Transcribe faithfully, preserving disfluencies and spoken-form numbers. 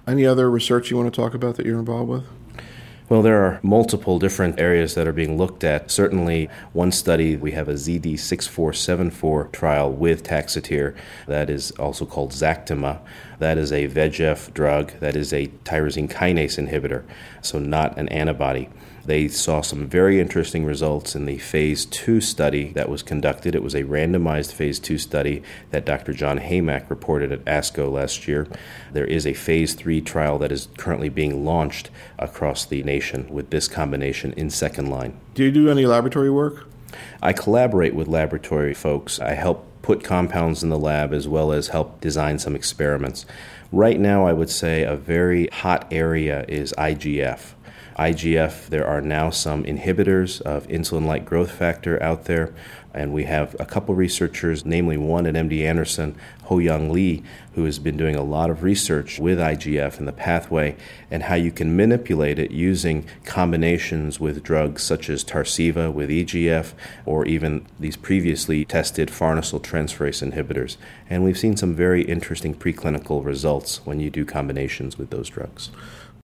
Any other research you want to talk about that you're involved with? Well, there are multiple different areas that are being looked at. Certainly, one study, we have a Z D six four seven four trial with Taxotere that is also called Zactima. That is a V E G F drug that is a tyrosine kinase inhibitor, so not an antibody. They saw some very interesting results in the phase two study that was conducted. It was a randomized phase two study that Doctor John Haymack reported at ASCO last year. There is a phase three trial that is currently being launched across the nation with this combination in second line. Do you do any laboratory work? I collaborate with laboratory folks. I help put compounds in the lab as well as help design some experiments. Right now, I would say a very hot area is I G F. I G F, there are now some inhibitors of insulin-like growth factor out there, and we have a couple researchers, namely one at M D Anderson, Ho-Young Lee, who has been doing a lot of research with I G F and the pathway and how you can manipulate it using combinations with drugs such as Tarceva with E G F or even these previously tested farnesyl transferase inhibitors. And we've seen some very interesting preclinical results when you do combinations with those drugs.